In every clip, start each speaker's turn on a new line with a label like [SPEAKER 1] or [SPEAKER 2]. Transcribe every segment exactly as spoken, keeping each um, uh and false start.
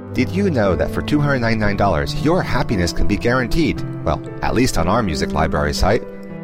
[SPEAKER 1] Did you know that for two hundred ninety-nine dollars your happiness can be guaranteed? Well, at least on our music library site.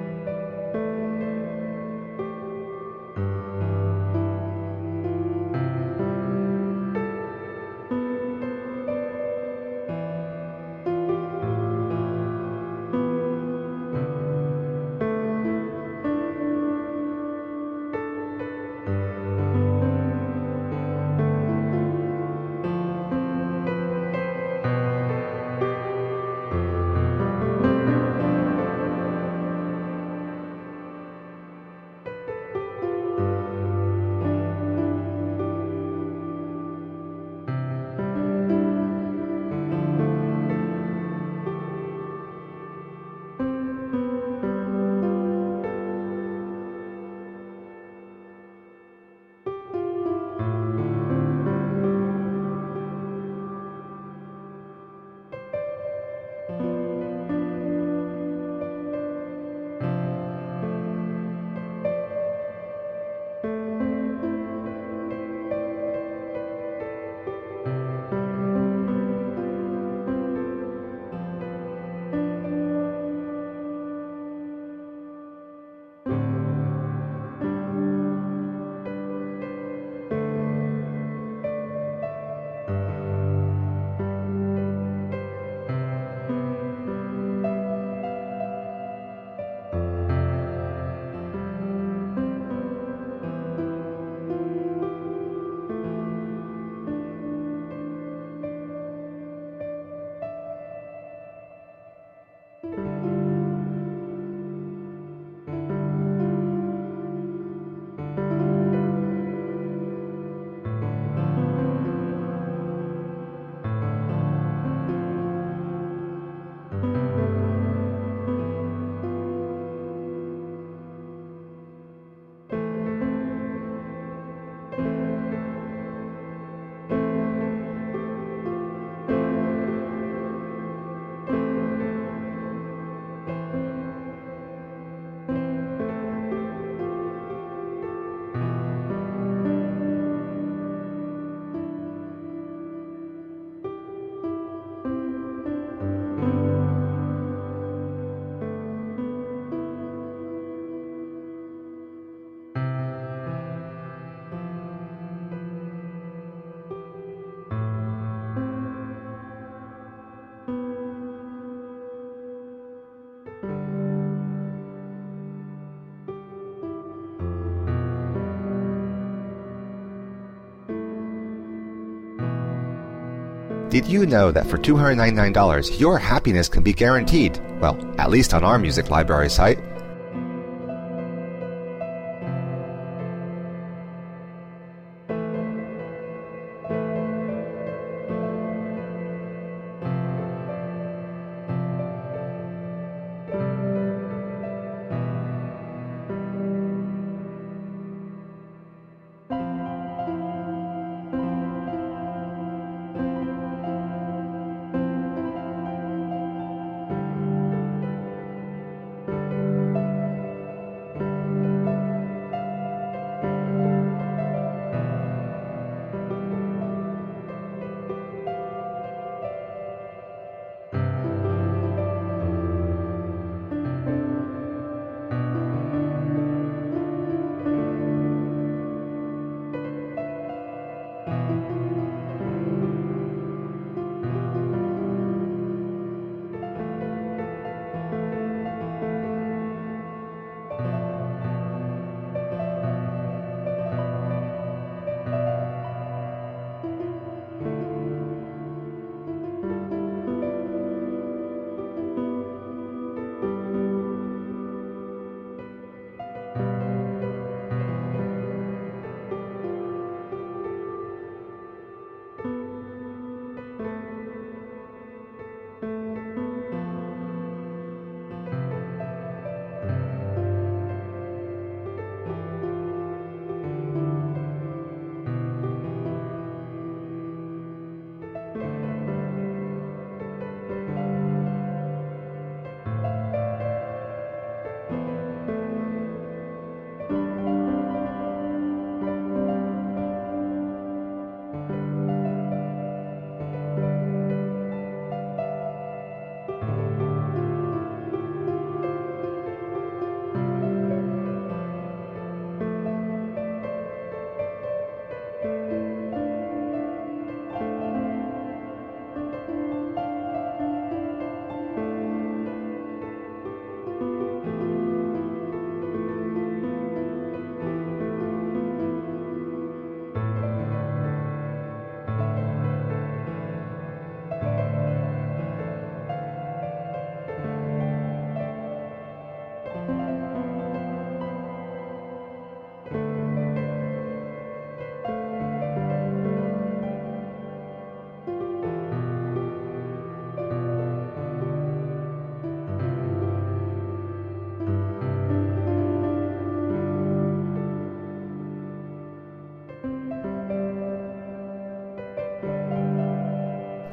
[SPEAKER 1] Did you know that for two hundred ninety-nine dollars your happiness can be guaranteed? Well, at least on our music library site.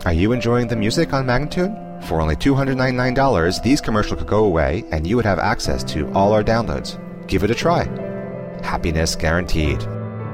[SPEAKER 1] Are you enjoying the music on Magnatune? For only two hundred ninety-nine dollars, these commercials could go away and you would have access to all our downloads. Give it a try. Happiness guaranteed.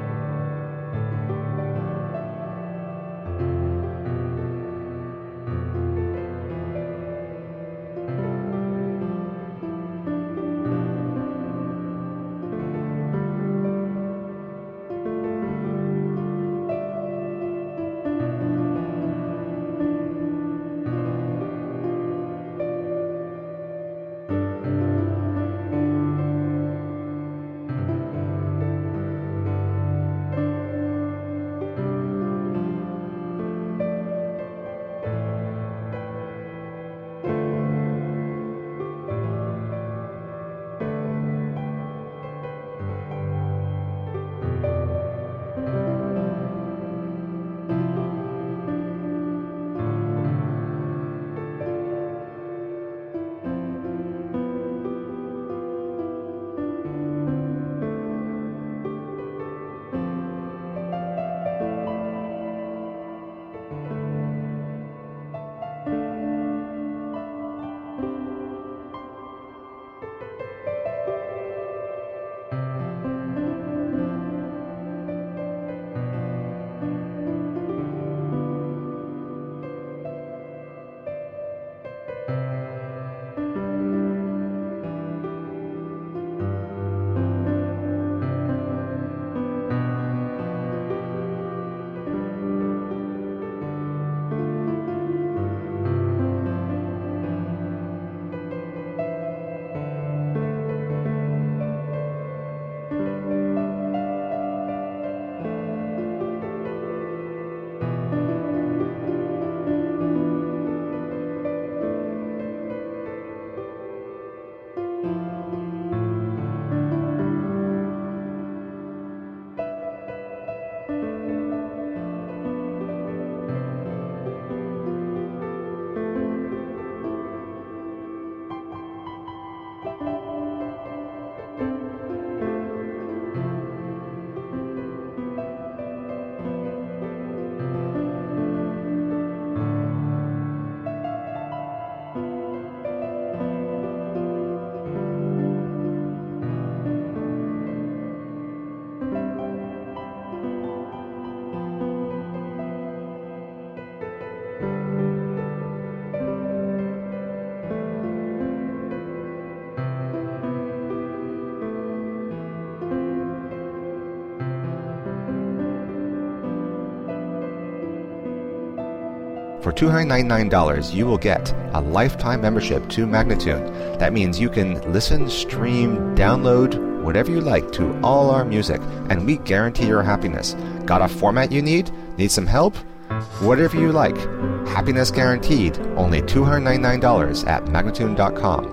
[SPEAKER 1] For two hundred ninety-nine dollars, you will get a lifetime membership to Magnatune. That means you can listen, stream, download, whatever you like to all our music, and we guarantee your happiness. Got a format you need? Need some help? Whatever you like. Happiness guaranteed. Only two hundred ninety-nine dollars at Magnatune dot com.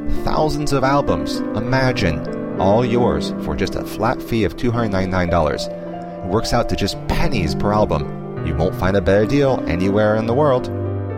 [SPEAKER 1] Thousands of albums, imagine, all yours for just a flat fee of two hundred ninety-nine dollars. It works out to just pennies per album. You won't find a better deal anywhere in the world.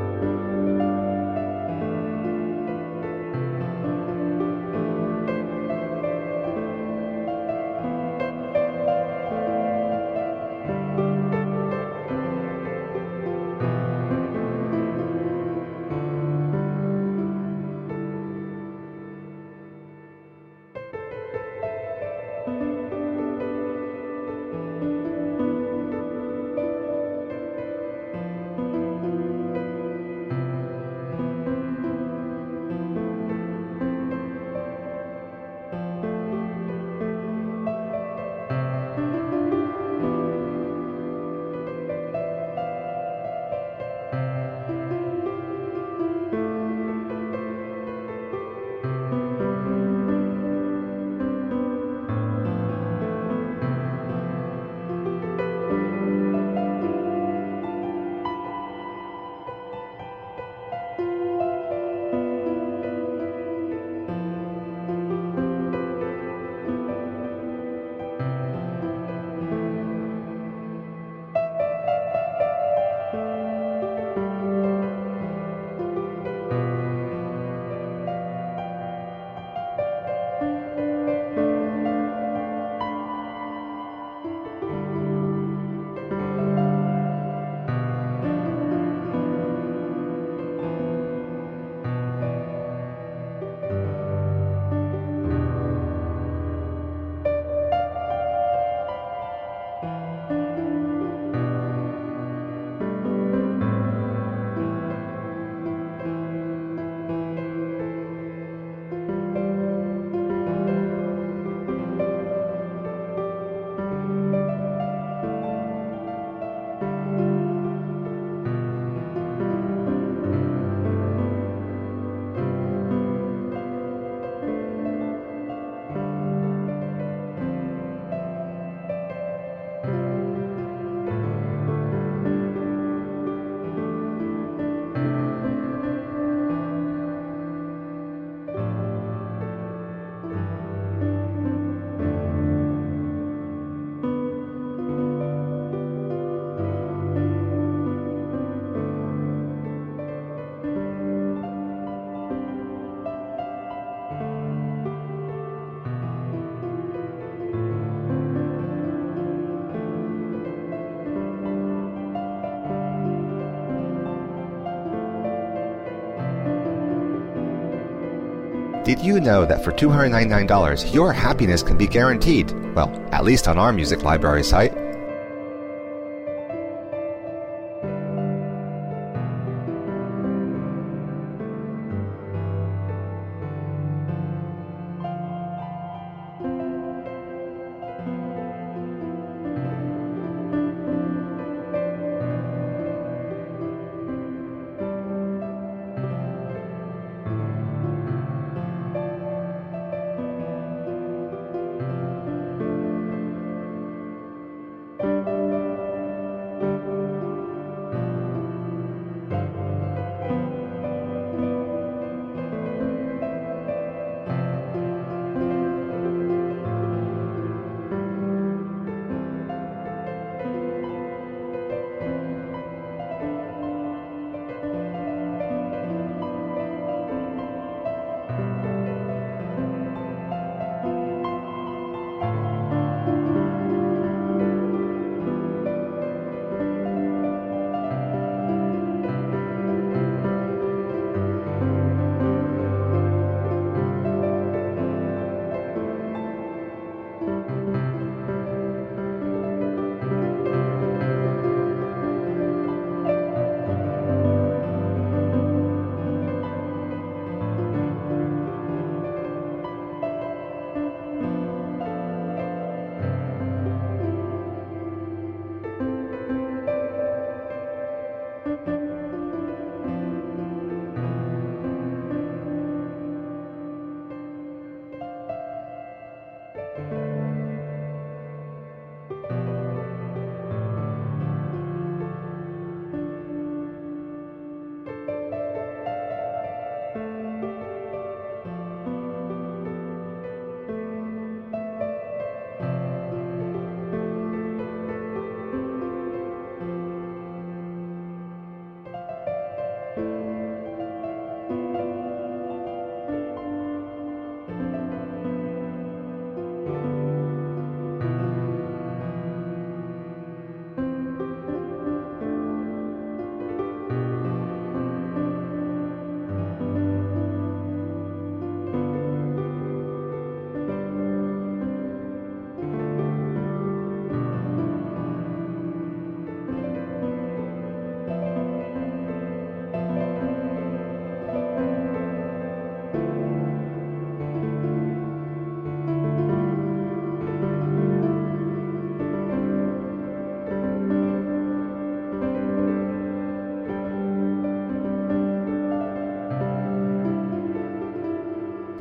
[SPEAKER 1] Did you know that for two hundred ninety-nine dollars, your happiness can be guaranteed? Well, at least on our music library site.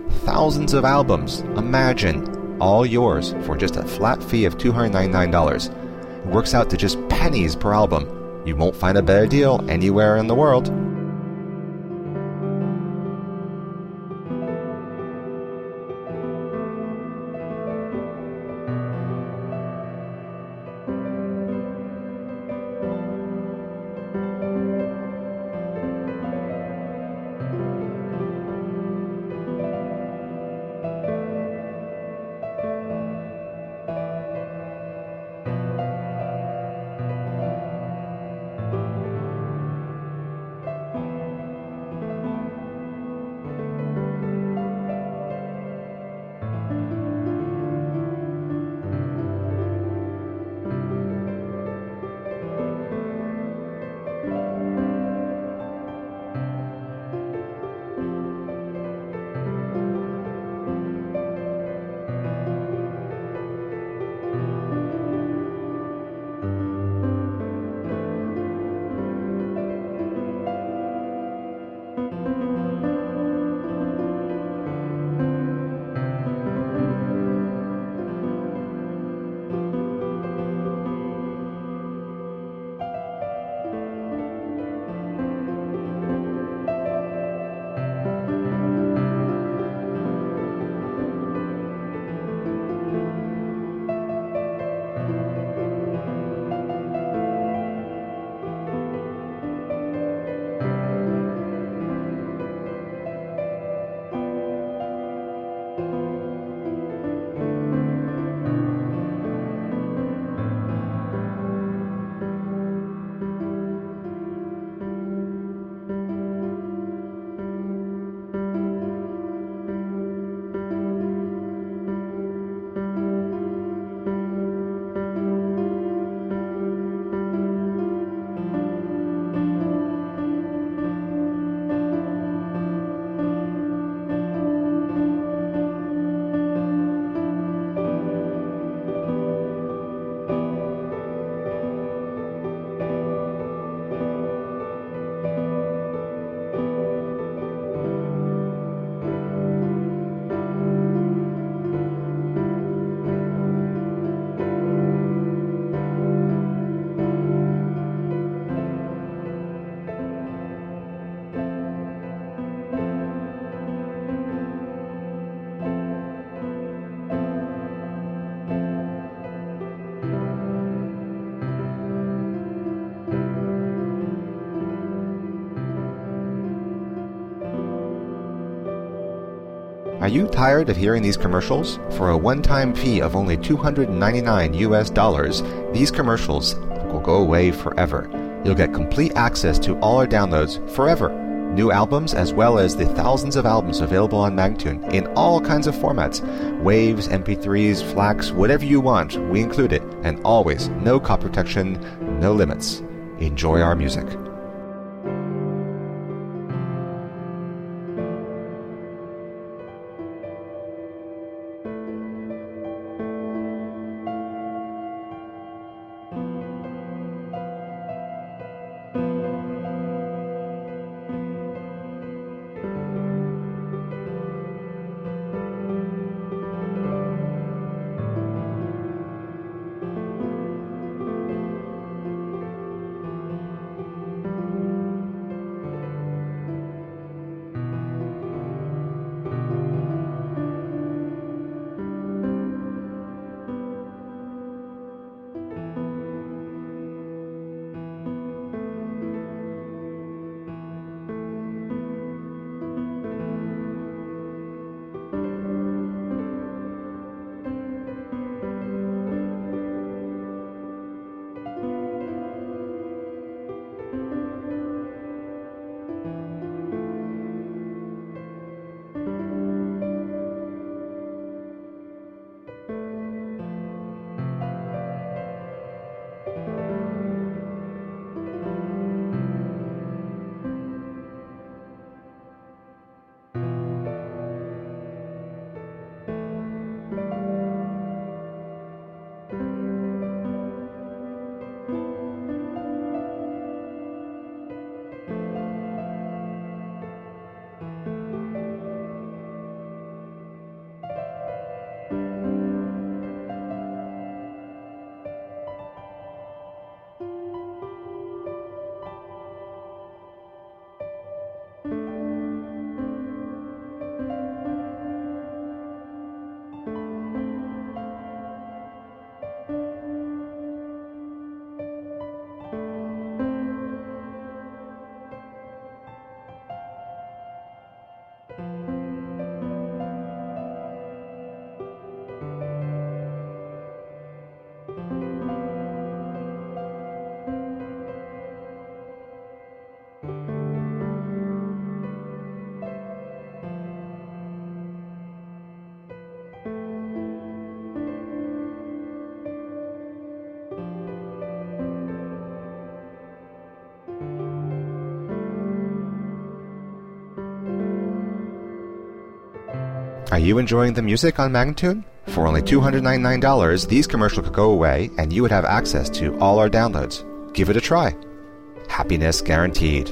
[SPEAKER 1] Thousands of albums, imagine, all yours for just a flat fee of two hundred ninety-nine dollars. It works out to just pennies per album. You won't find a better deal anywhere in the world. Are you tired of hearing these commercials? For a one-time fee of only two hundred ninety-nine U S dollars, these commercials will go away forever. You'll get complete access to all our downloads forever. New albums as well as the thousands of albums available on Magnatune in all kinds of formats. Waves, M P threes, FLACs, whatever you want, we include it. And always, no copy protection, no limits. Enjoy our music. Are you enjoying the music on Magnatune? For only two hundred ninety-nine dollars, these commercials could go away and you would have access to all our downloads. Give it a try. Happiness guaranteed.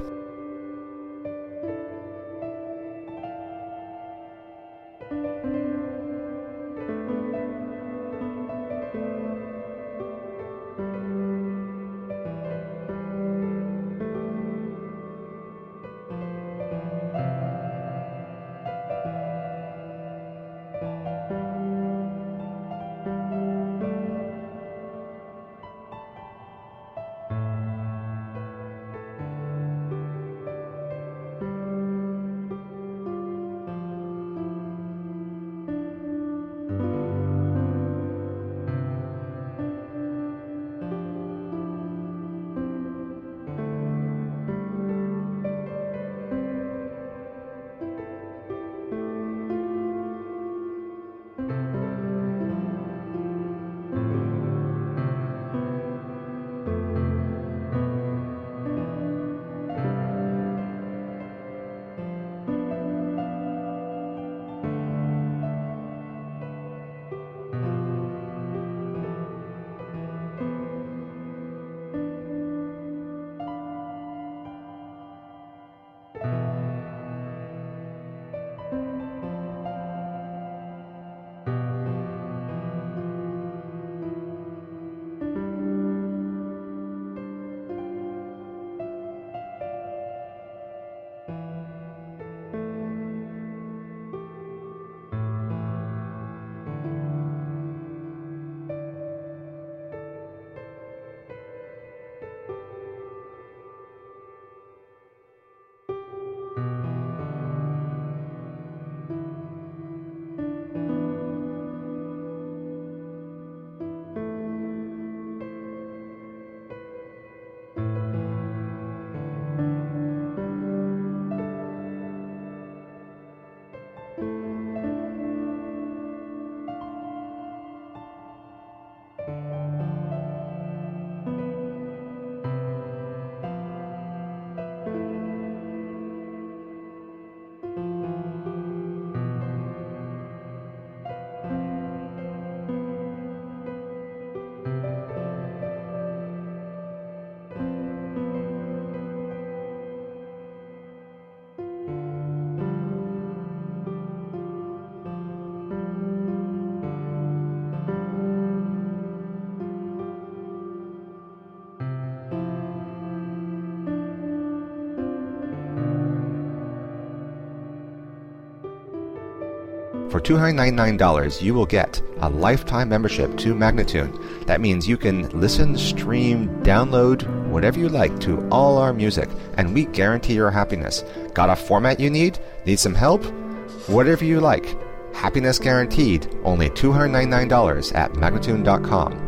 [SPEAKER 1] For two hundred ninety-nine dollars, you will get a lifetime membership to Magnatune. That means you can listen, stream, download, whatever you like to all our music, and we guarantee your happiness. Got a format you need? Need some help? Whatever you like. Happiness guaranteed. Only two hundred ninety-nine dollars at Magnatune dot com.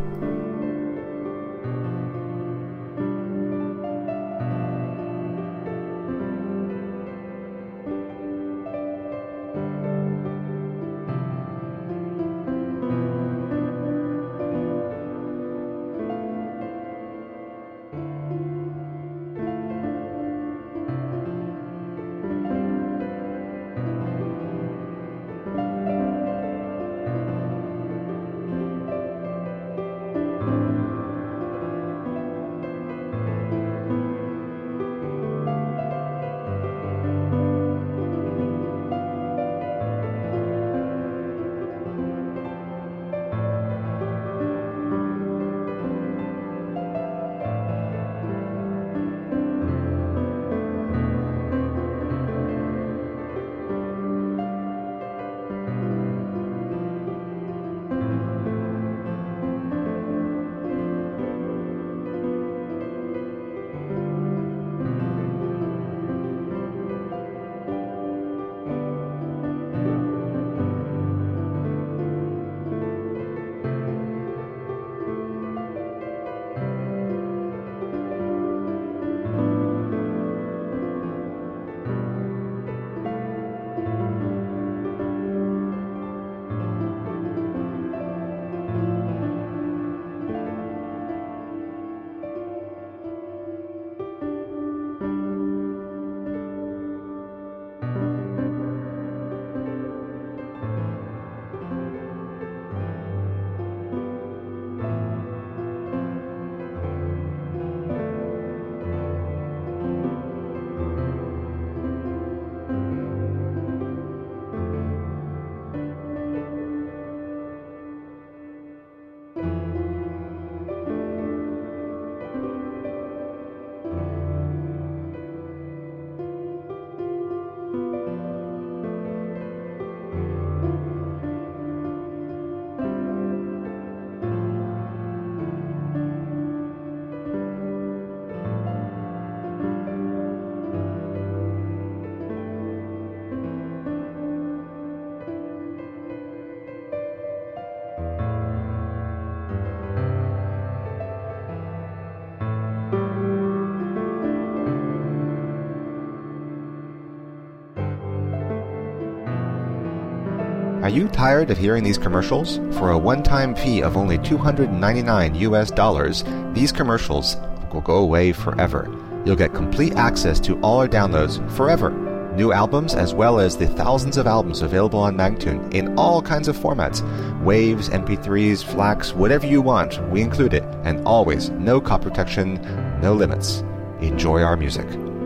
[SPEAKER 1] Are you tired of hearing these commercials? For a one-time fee of only two hundred ninety-nine U S dollars, these commercials will go away forever. You'll get complete access to all our downloads forever. New albums as well as the thousands of albums available on Magnatune in all kinds of formats. Waves, M P threes, FLACs, whatever you want, we include it. And always, no copy protection, no limits. Enjoy our music.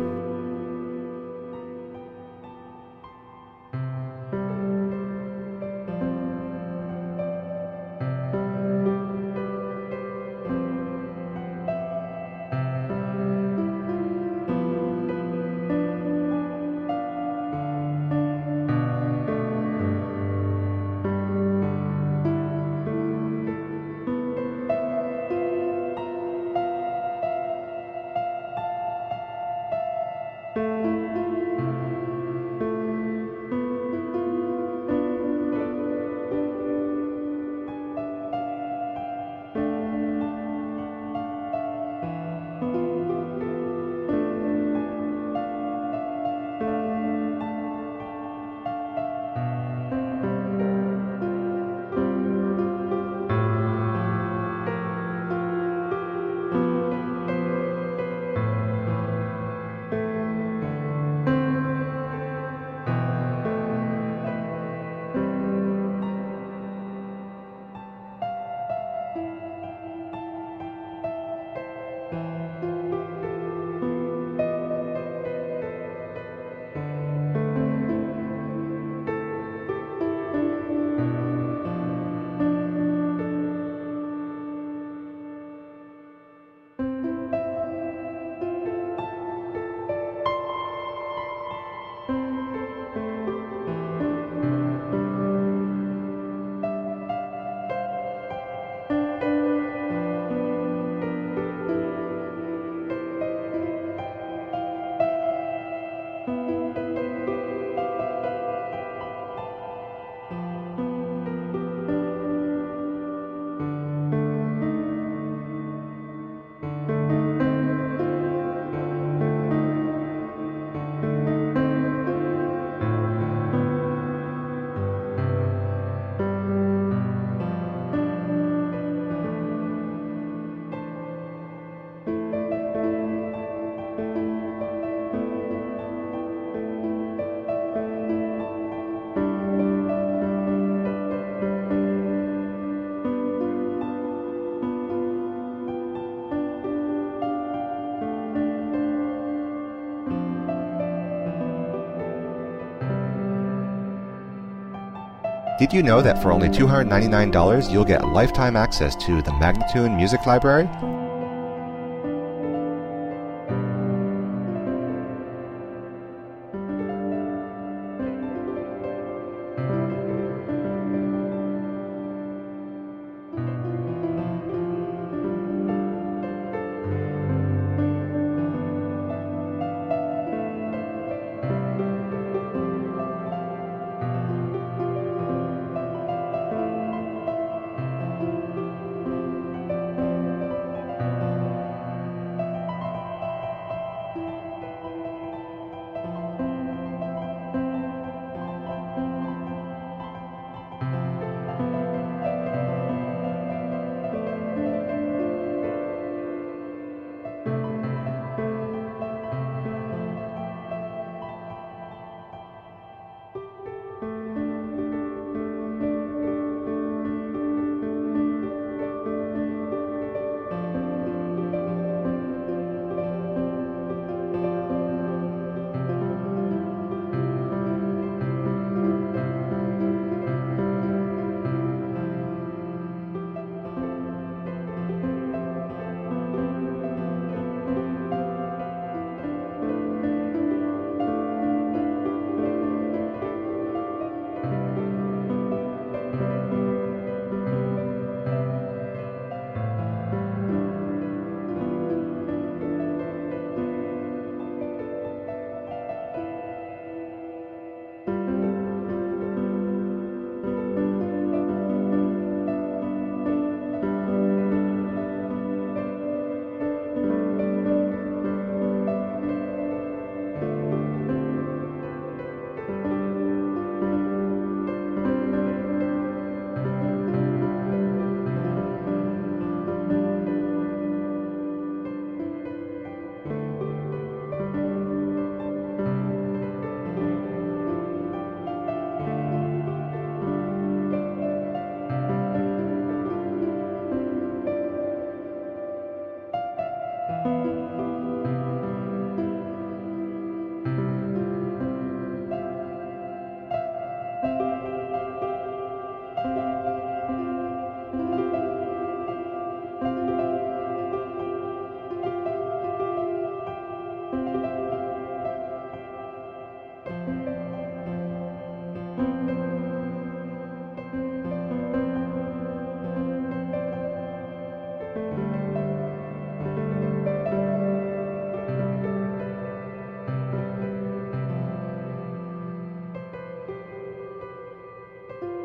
[SPEAKER 1] Did you know that for only two hundred ninety-nine dollars you'll get lifetime access to the Magnatune Music Library?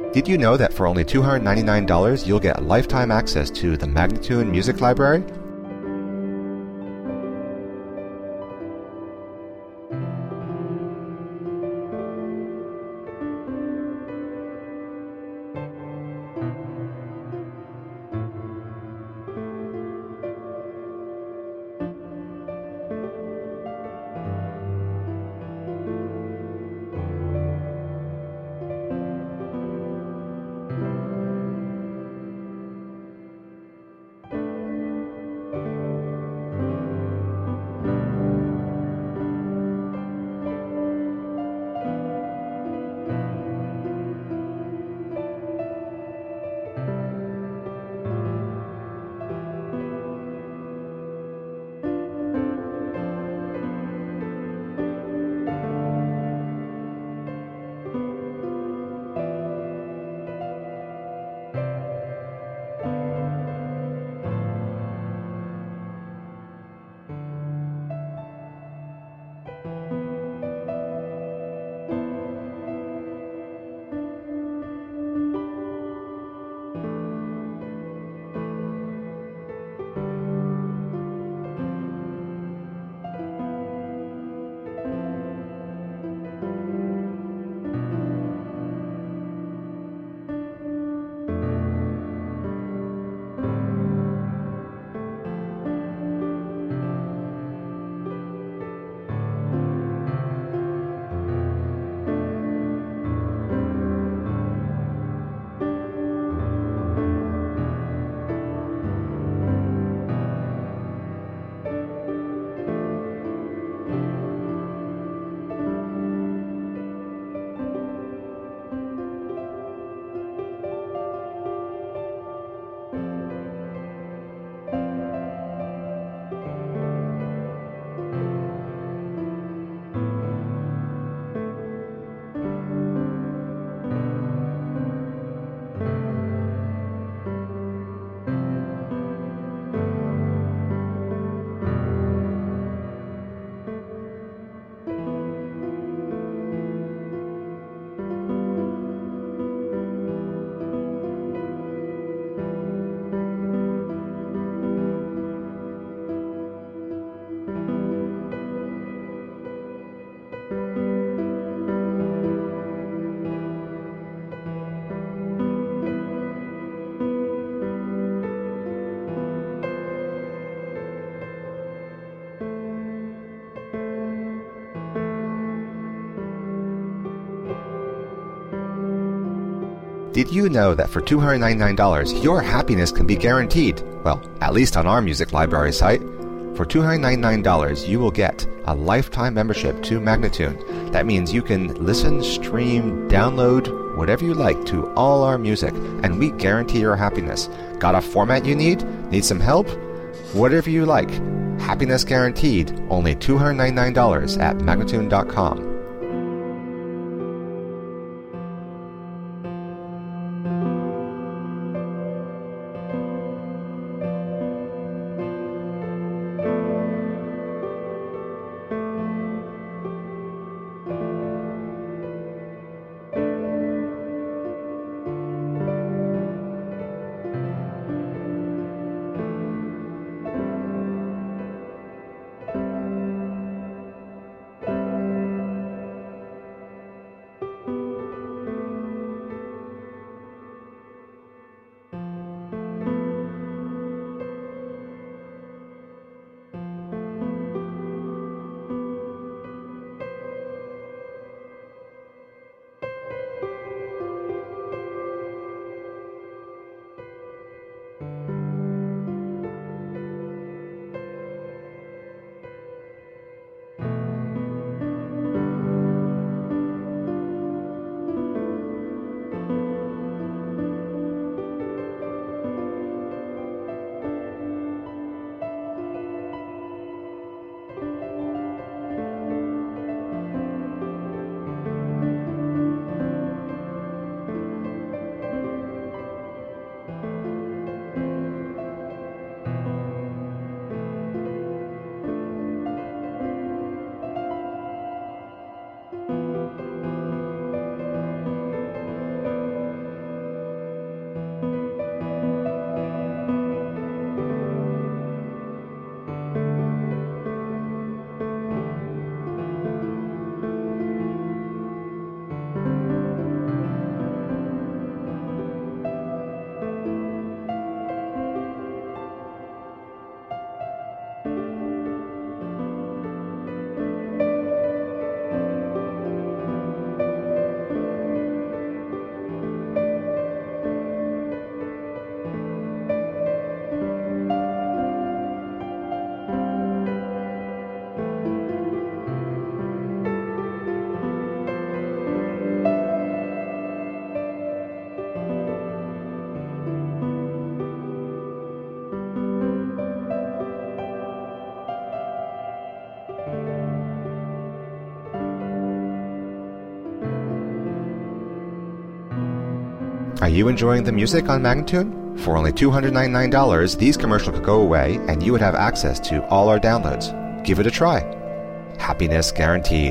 [SPEAKER 1] Did you know that for only two hundred ninety-nine dollars you'll get lifetime access to the Magnatune Music Library? Did you know that for two hundred ninety-nine dollars your happiness can be guaranteed? Well, at least on our music library site. For two hundred ninety-nine dollars you will get a lifetime membership to Magnatune. That means you can listen, stream, download, whatever you like to all our music, and we guarantee your happiness. Got a format you need? Need some help? Whatever you like. Happiness guaranteed. Only two hundred ninety-nine dollars at Magnatune dot com. Are you enjoying the music on Magnatune? For only two hundred ninety-nine dollars, these commercials could go away and you would have access to all our downloads. Give it a try. Happiness guaranteed.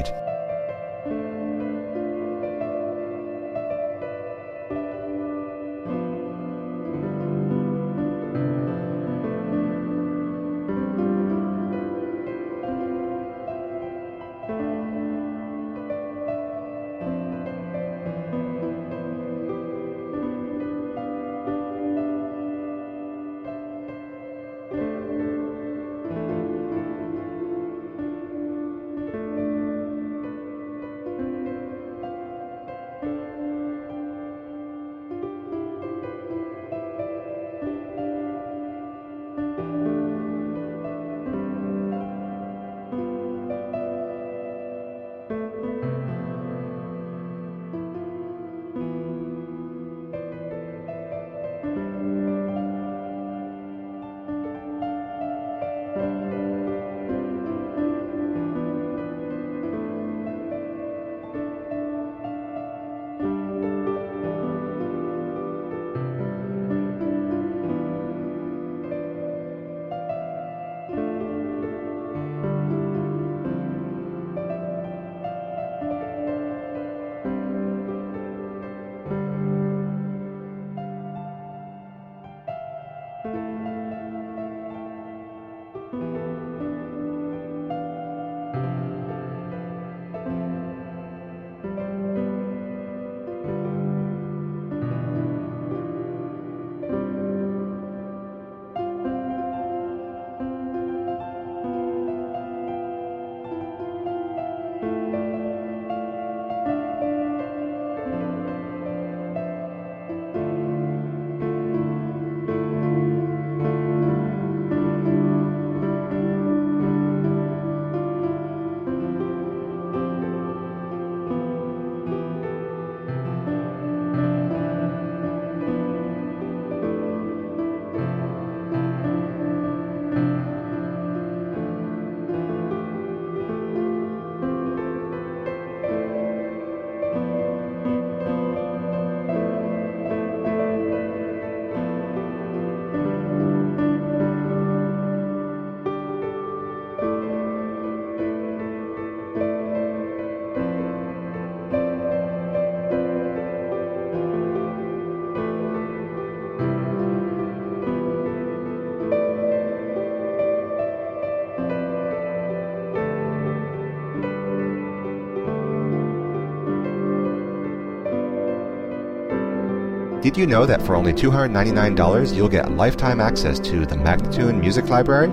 [SPEAKER 1] Did you know that for only two hundred ninety-nine dollars you'll get lifetime access to the Magnatune Music Library?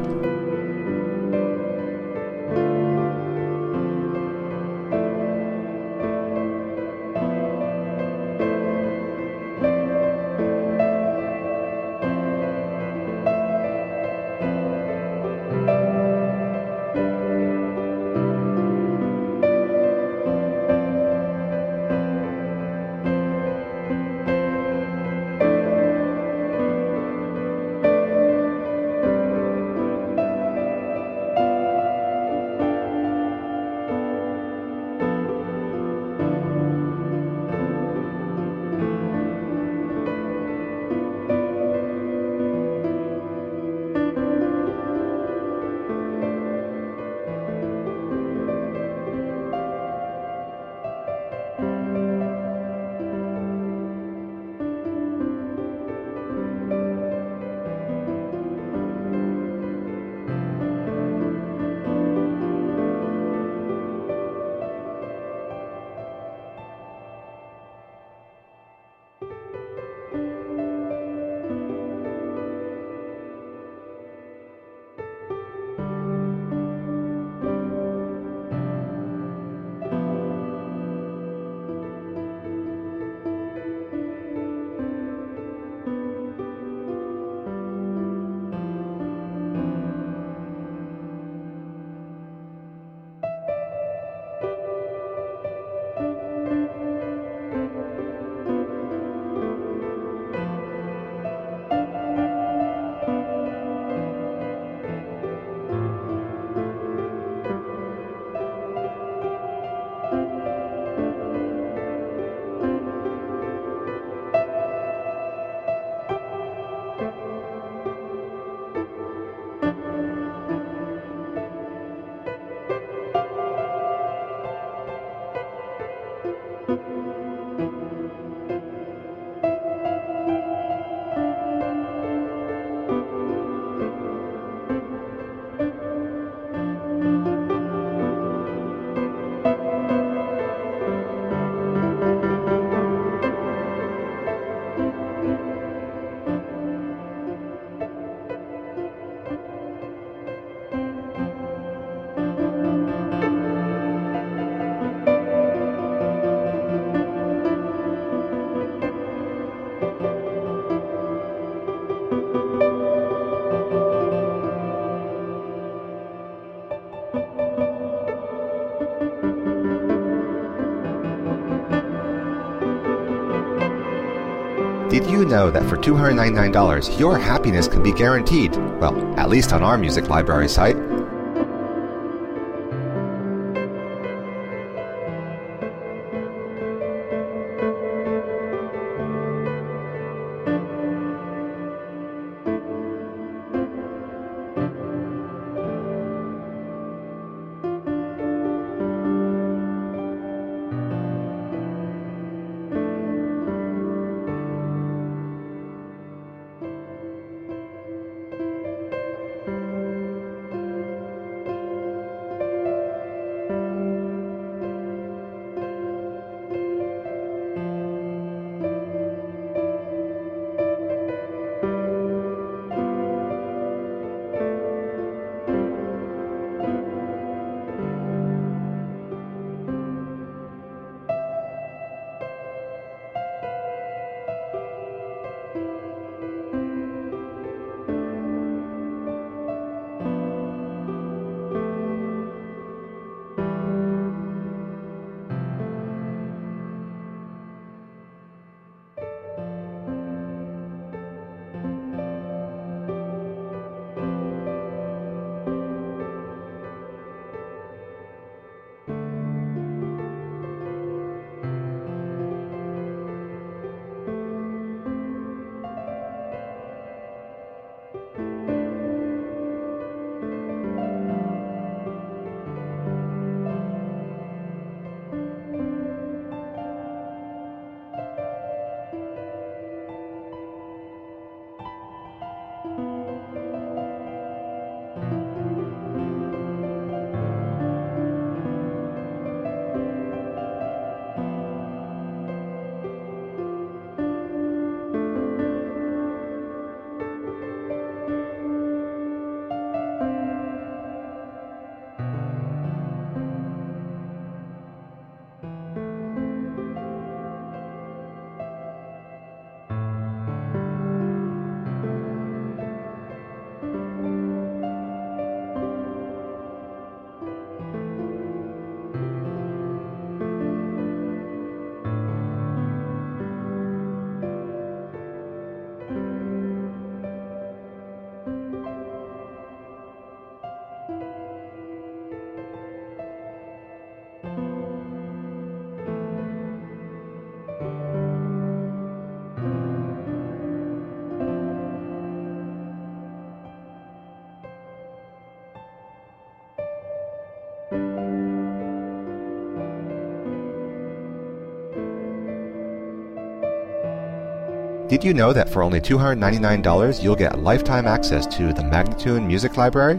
[SPEAKER 1] Did you know that for two hundred ninety-nine dollars, your happiness can be guaranteed? Well, at least on our music library site. Did you know that for only two hundred ninety-nine dollars you'll get lifetime access to the Magnatune Music Library?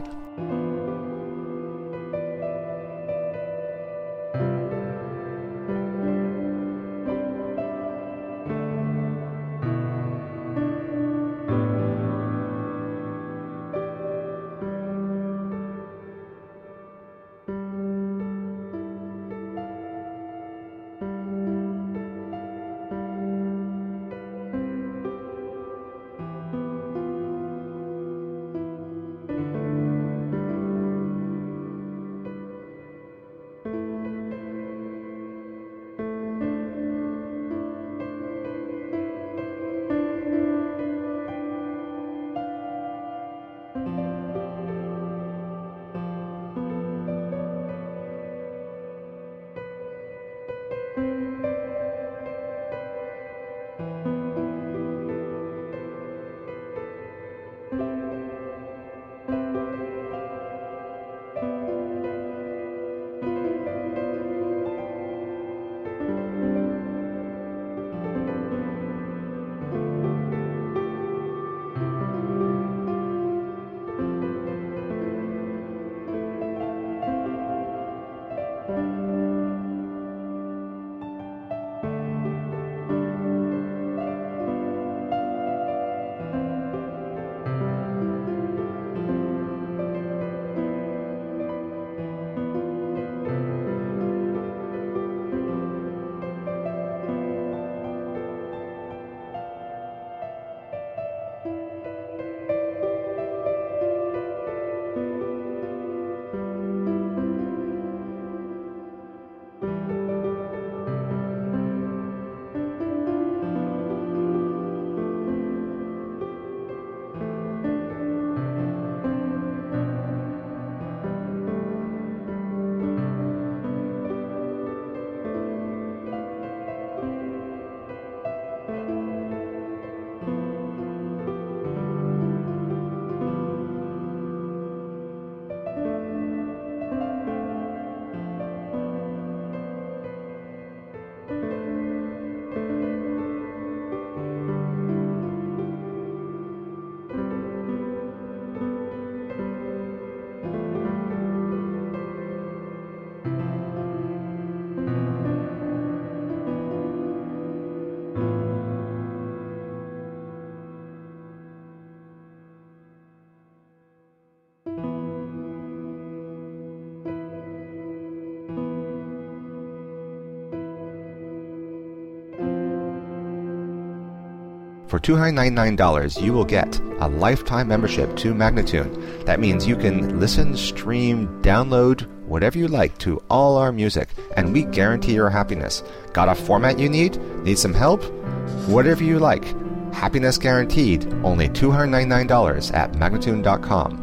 [SPEAKER 1] For two hundred ninety-nine dollars, you will get a lifetime membership to Magnatune. That means you can listen, stream, download, whatever you like to all our music, and we guarantee your happiness. Got a format you need? Need some help? Whatever you like. Happiness guaranteed. Only two hundred ninety-nine dollars at Magnatune dot com.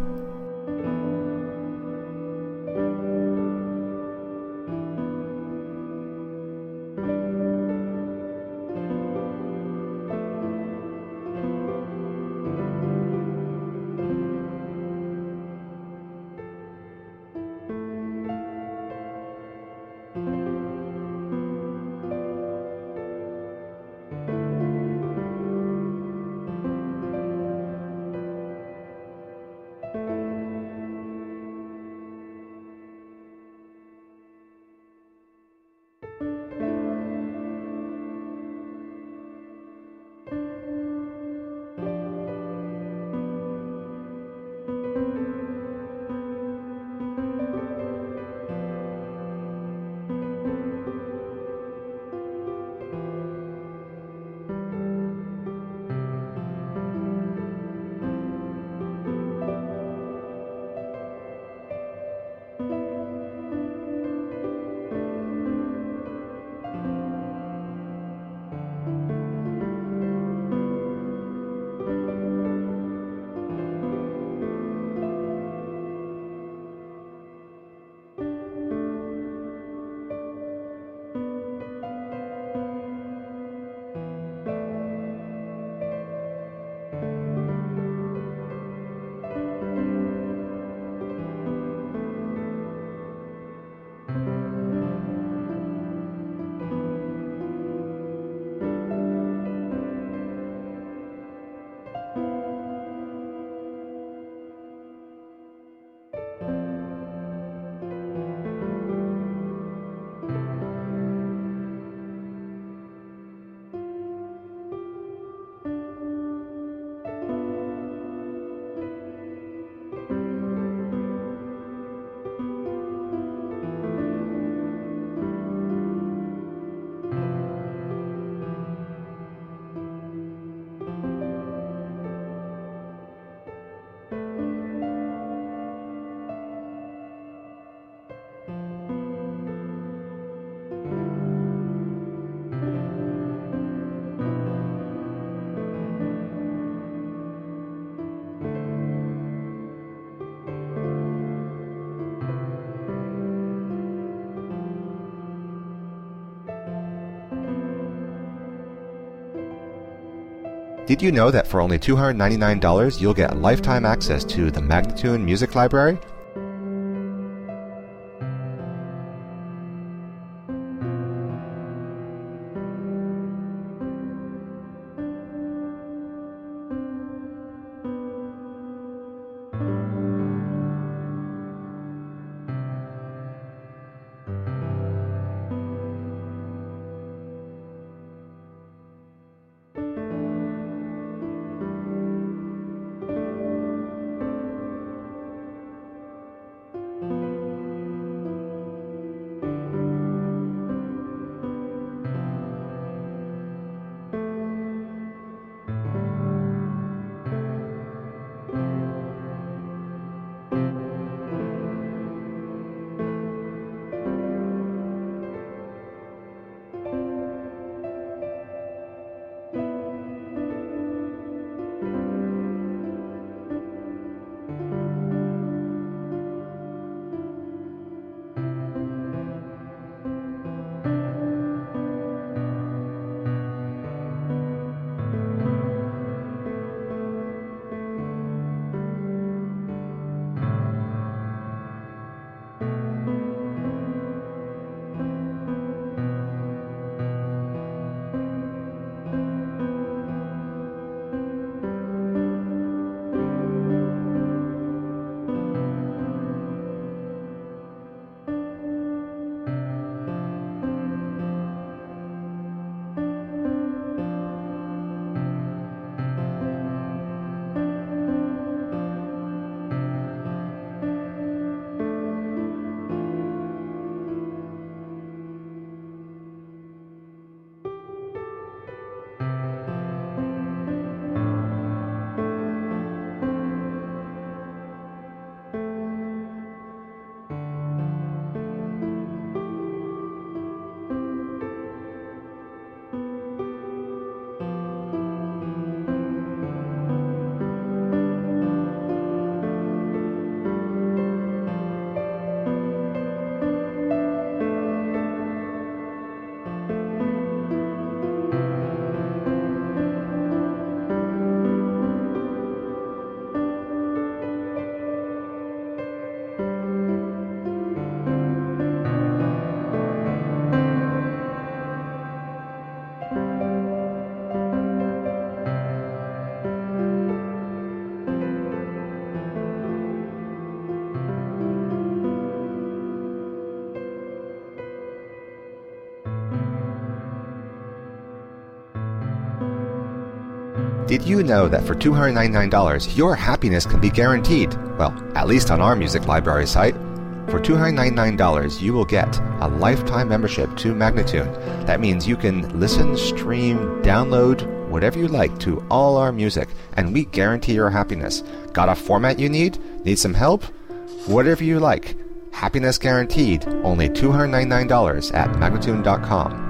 [SPEAKER 1] Did you know that for only two hundred ninety-nine dollars you'll get lifetime access to the Magnatune Music Library? Did you know that for two hundred ninety-nine dollars, your happiness can be guaranteed? Well, at least on our music library site. For two hundred ninety-nine dollars, you will get a lifetime membership to Magnatune. That means you can listen, stream, download, whatever you like to all our music, and we guarantee your happiness. Got a format you need? Need some help? Whatever you like. Happiness guaranteed. Only two hundred ninety-nine dollars at magnatune dot com.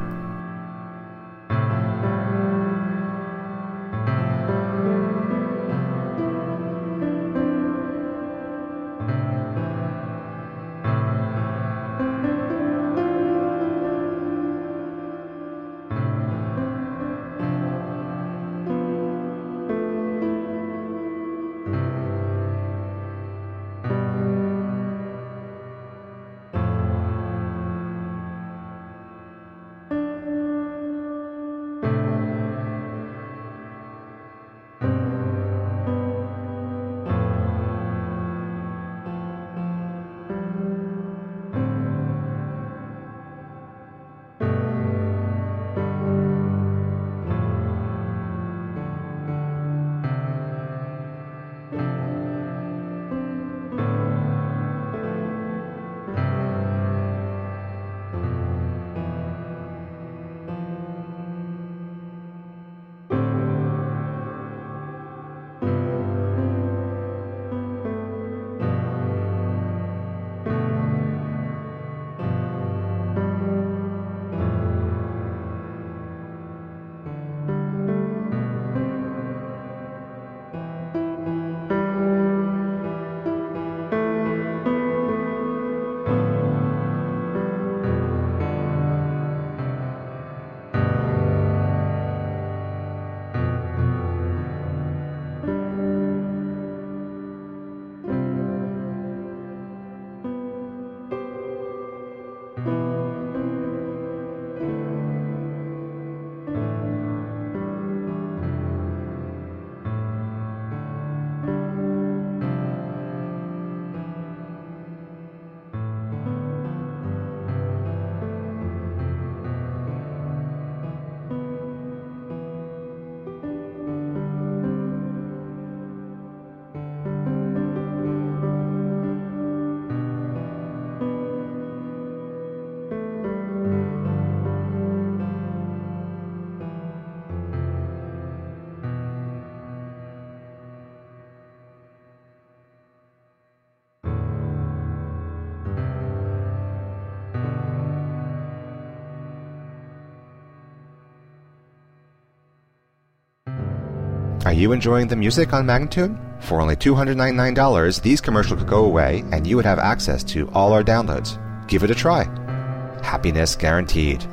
[SPEAKER 1] Are you enjoying the music on Magnatune? For only two hundred ninety-nine dollars, these commercials could go away and you would have access to all our downloads. Give it a try. Happiness guaranteed.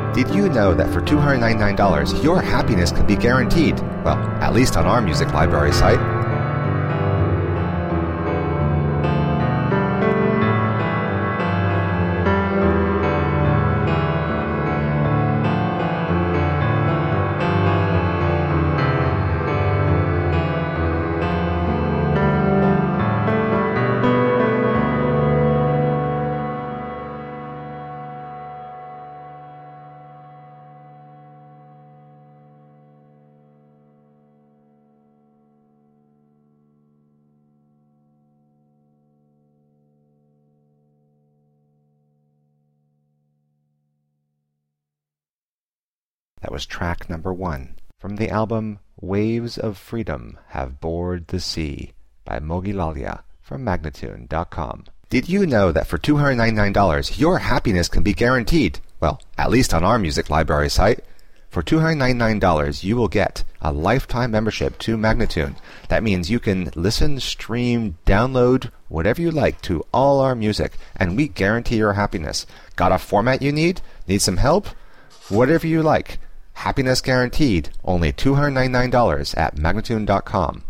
[SPEAKER 1] Did you know that for two hundred ninety-nine dollars, your happiness can be guaranteed? Well, at least on our music library site. That was track number one from the album Waves of Freedom Have Bored the Sea by Mogilalia from Magnatune dot com. Did you know that for two hundred ninety-nine dollars, your happiness can be guaranteed? Well, at least on our music library site. For two hundred ninety-nine dollars, you will get a lifetime membership to Magnatune. That means you can listen, stream, download, whatever you like to all our music, and we guarantee your happiness. Got a format you need? Need some help? Whatever you like. Happiness guaranteed. Only two hundred ninety-nine dollars at Magnatune dot com.